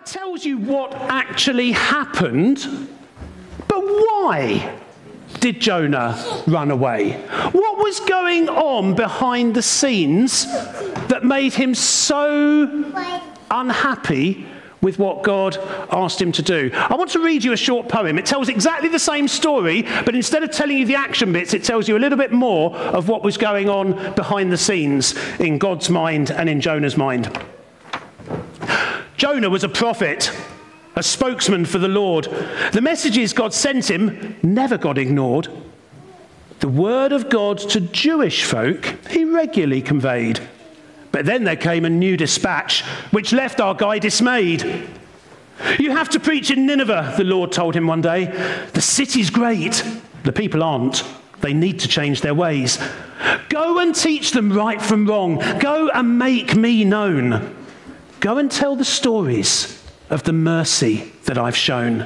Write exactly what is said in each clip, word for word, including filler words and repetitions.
That tells you what actually happened, but why did Jonah run away? What was going on behind the scenes that made him so unhappy with what God asked him to do? I want to read you a short poem. It tells exactly the same story, but instead of telling you the action bits, it tells you a little bit more of what was going on behind the scenes in God's mind and in Jonah's mind. Jonah was a prophet, a spokesman for the Lord. The messages God sent him never got ignored. The word of God to Jewish folk he regularly conveyed. But then there came a new dispatch, which left our guy dismayed. You have to preach in Nineveh, the Lord told him one day. The city's great. The people aren't. They need to change their ways. Go and teach them right from wrong. Go and make me known. Go and tell the stories of the mercy that I've shown.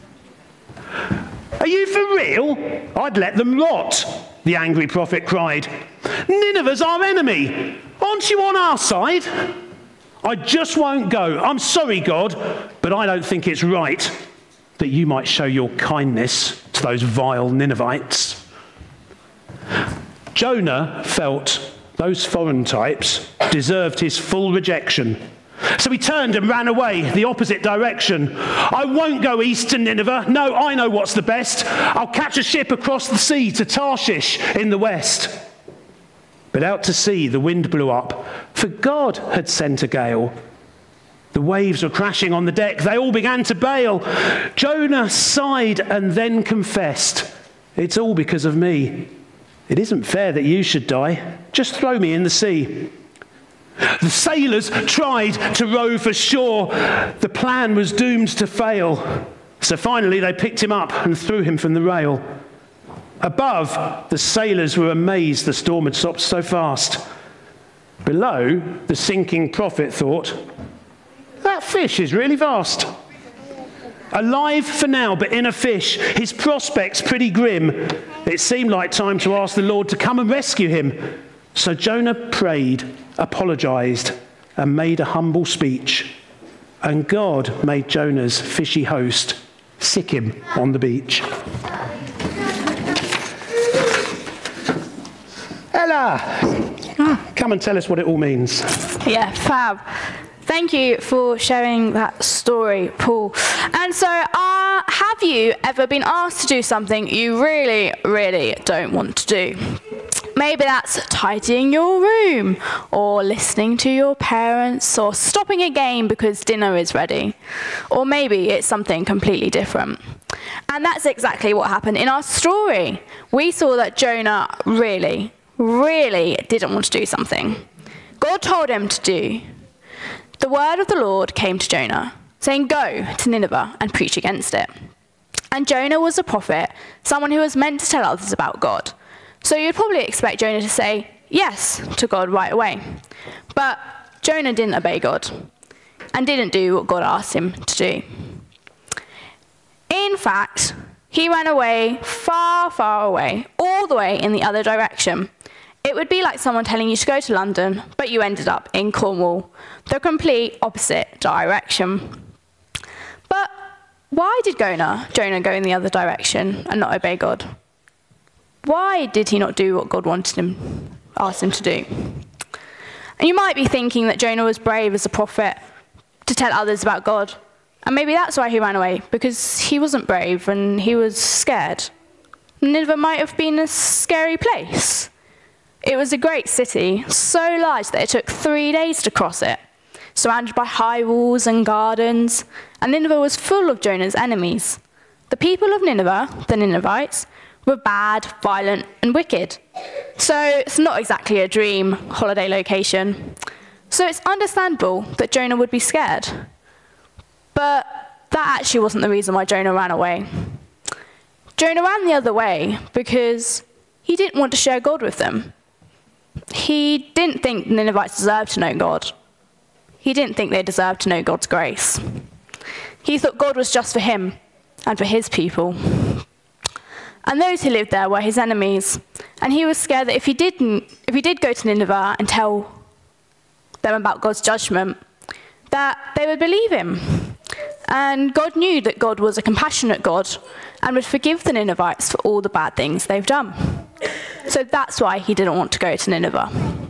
Are you for real? I'd let them rot, the angry prophet cried. Nineveh's our enemy. Aren't you on our side? I just won't go. I'm sorry, God, but I don't think it's right that you might show your kindness to those vile Ninevites. Jonah felt those foreign types deserved his full rejection. So he turned and ran away the opposite direction. I won't go east to Nineveh. No, I know what's the best. I'll catch a ship across the sea to Tarshish in the west. But out to sea the wind blew up, for God had sent a gale. The waves were crashing on the deck. They all began to bail. Jonah sighed and then confessed, it's all because of me. It isn't fair that you should die. Just throw me in the sea. The sailors tried to row for shore. The plan was doomed to fail. So finally they picked him up and threw him from the rail. Above, the sailors were amazed the storm had stopped so fast. Below, the sinking prophet thought, that fish is really vast. Alive for now, but in a fish, his prospects pretty grim. It seemed like time to ask the Lord to come and rescue him. So Jonah prayed, apologized, and made a humble speech. And God made Jonah's fishy host sick him on the beach. Ella, oh, come and tell us what it all means. Yeah, fab. Thank you for sharing that story, Paul. And so, uh, have you ever been asked to do something you really, really don't want to do? Maybe that's tidying your room, or listening to your parents, or stopping a game because dinner is ready. Or maybe it's something completely different. And that's exactly what happened in our story. We saw that Jonah really, really didn't want to do something God told him to do. The word of the Lord came to Jonah, saying, go to Nineveh and preach against it. And Jonah was a prophet, someone who was meant to tell others about God. So you'd probably expect Jonah to say yes to God right away. But Jonah didn't obey God and didn't do what God asked him to do. In fact, he ran away far, far away, all the way in the other direction. It would be like someone telling you to go to London, but you ended up in Cornwall, the complete opposite direction. But why did Jonah, Jonah go in the other direction and not obey God? Why did he not do what God wanted him, asked him to do? And you might be thinking that Jonah was brave as a prophet to tell others about God. And maybe that's why he ran away, because he wasn't brave and he was scared. Nineveh might have been a scary place. It was a great city, so large that it took three days to cross it, surrounded by high walls and gardens, and Nineveh was full of Jonah's enemies. The people of Nineveh, the Ninevites, were bad, violent, and wicked. So it's not exactly a dream holiday location. So it's understandable that Jonah would be scared. But that actually wasn't the reason why Jonah ran away. Jonah ran the other way because he didn't want to share God with them. He didn't think the Ninevites deserved to know God. He didn't think they deserved to know God's grace. He thought God was just for him and for his people. And those who lived there were his enemies. And he was scared that if he didn't, if he did go to Nineveh and tell them about God's judgment, that they would believe him. And God knew that God was a compassionate God and would forgive the Ninevites for all the bad things they've done. So that's why he didn't want to go to Nineveh.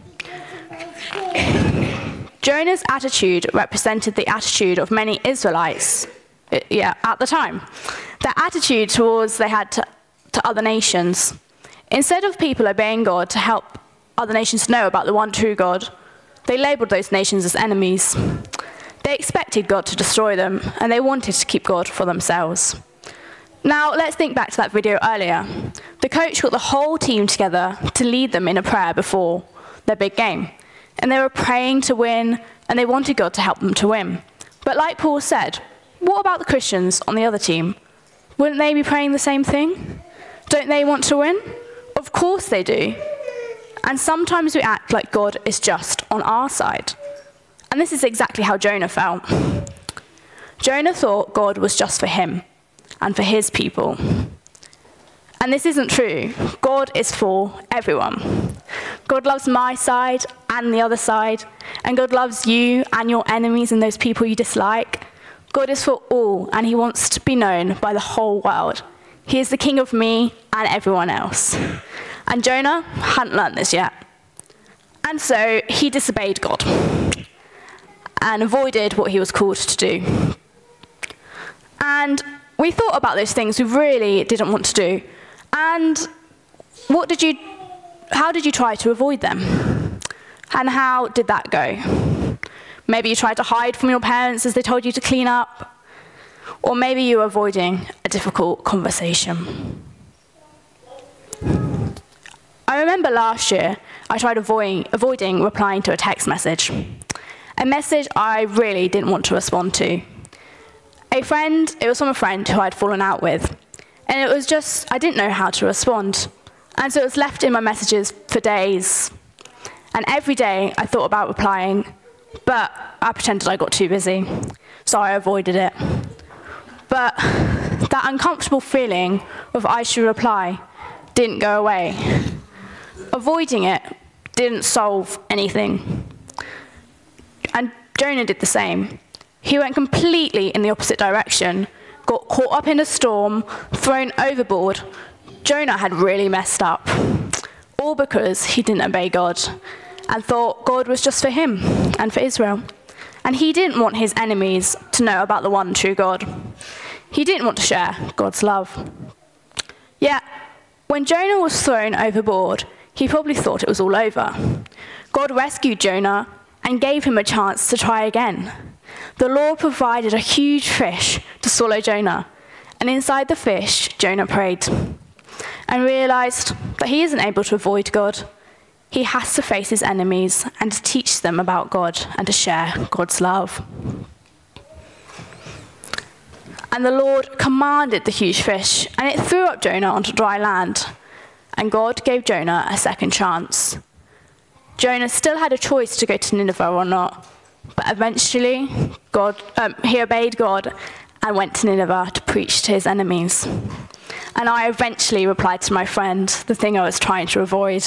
Jonah's attitude represented the attitude of many Israelites yeah, at the time. Their attitude towards they had to, to other nations. Instead of people obeying God to help other nations know about the one true God, they labelled those nations as enemies. They expected God to destroy them, and they wanted to keep God for themselves. Now, let's think back to that video earlier. The coach got the whole team together to lead them in a prayer before their big game. And they were praying to win, and they wanted God to help them to win. But like Paul said, what about the Christians on the other team? Wouldn't they be praying the same thing? Don't they want to win? Of course they do. And sometimes we act like God is just on our side. And this is exactly how Jonah felt. Jonah thought God was just for him and for his people. And this isn't true. God is for everyone. God loves my side and the other side, and God loves you and your enemies and those people you dislike. God is for all, and he wants to be known by the whole world. He is the king of me and everyone else. And Jonah hadn't learned this yet. And so he disobeyed God and avoided what he was called to do. And we thought about those things we really didn't want to do. And what did you, how did you try to avoid them? And how did that go? Maybe you tried to hide from your parents as they told you to clean up. Or maybe you were avoiding a difficult conversation. I remember last year, I tried avoiding, avoiding replying to a text message. A message I really didn't want to respond to. A friend, it was from a friend who I'd fallen out with. And it was just, I didn't know how to respond. And so it was left in my messages for days. And every day I thought about replying, but I pretended I got too busy. So I avoided it. But that uncomfortable feeling of I should reply didn't go away. Avoiding it didn't solve anything. And Jonah did the same. He went completely in the opposite direction, got caught up in a storm, thrown overboard. Jonah had really messed up, all because he didn't obey God and thought God was just for him and for Israel. And he didn't want his enemies to know about the one true God. He didn't want to share God's love. Yet, when Jonah was thrown overboard, he probably thought it was all over. God rescued Jonah and gave him a chance to try again. The Lord provided a huge fish to swallow Jonah, and inside the fish, Jonah prayed and realized that he isn't able to avoid God. He has to face his enemies and to teach them about God and to share God's love. And the Lord commanded the huge fish, and it threw up Jonah onto dry land. And God gave Jonah a second chance. Jonah still had a choice to go to Nineveh or not, but eventually God, um, he obeyed God and went to Nineveh to preach to his enemies. And I eventually replied to my friend the thing I was trying to avoid.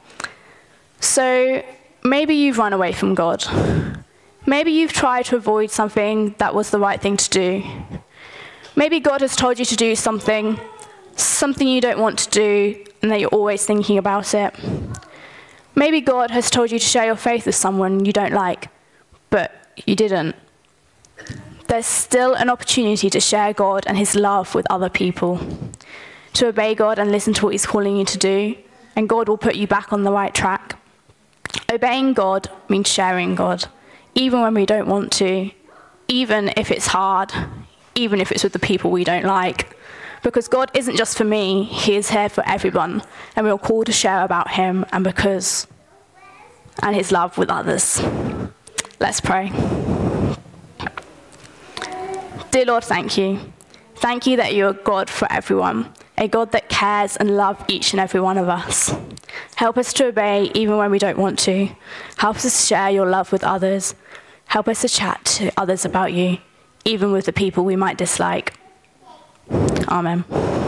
So maybe you've run away from God. Maybe you've tried to avoid something that was the right thing to do. Maybe God has told you to do something, something you don't want to do, and that you're always thinking about it. Maybe God has told you to share your faith with someone you don't like, but you didn't. There's still an opportunity to share God and his love with other people, to obey God and listen to what he's calling you to do, and God will put you back on the right track. Obeying God means sharing God, even when we don't want to, even if it's hard, even if it's with the people we don't like. Because God isn't just for me, he is here for everyone, and we're called to share about him and because, and his love with others. Let's pray. Dear Lord, thank you. Thank you that you're a God for everyone, a God that cares and loves each and every one of us. Help us to obey even when we don't want to. Help us to share your love with others. Help us to chat to others about you, even with the people we might dislike. Amen.